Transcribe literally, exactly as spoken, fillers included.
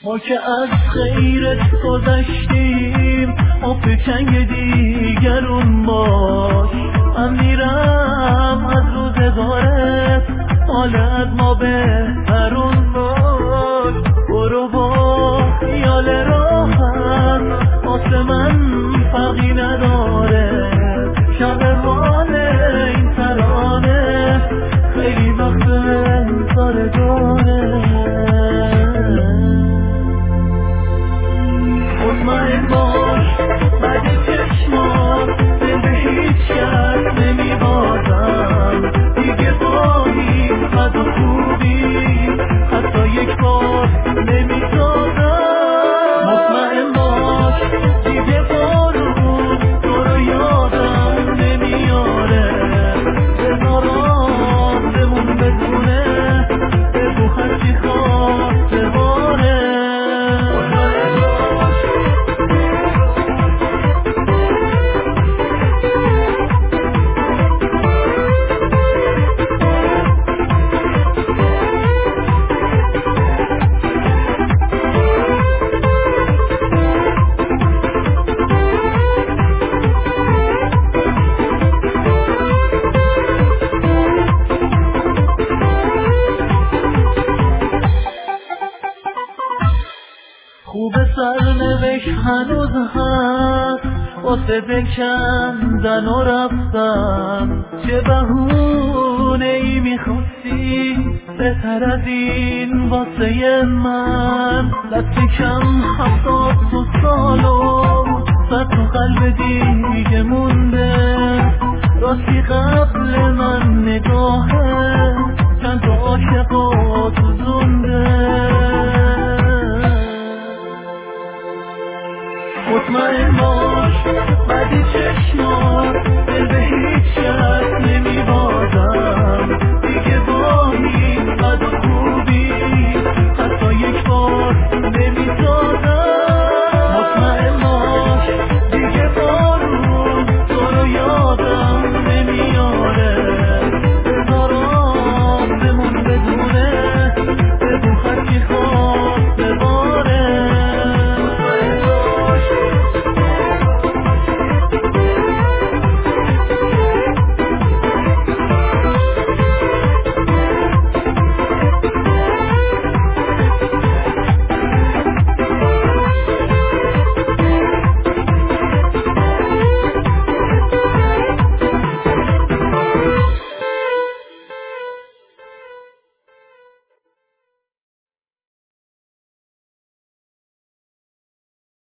ما که از غیرت گذشتیم آب چنگ دیگرون باش. من میرم از روزگارت حالت ما بهترون باش. برو با خیال راحت واسه من فرقی نداره. شب روان این ترانه خیلی وقت انتظار داره. مطمئن باش بعد چشمات دل به هیچ کس نمیبازم دیگه. با هیچ بد و خوبی حتی یک بار نمیسازم. مطمئن باش دیگه بارون تو رو یادم نمیاره. بذارم بمون بدونه بگو هرچی خواسته باره. خوب سرنوشت هنوز هست واسه دل کندن و رفتن. چه بهونه ای میخواستی بهتر از این واسه من. دست کم هفتاد و سالم صد تو قلب دیگه مونده. راستی قبل من نگاهه چند تا عاشقا تو زنده. مطمئن باش بعدی چشمات دل به هیچ کس نمیبازم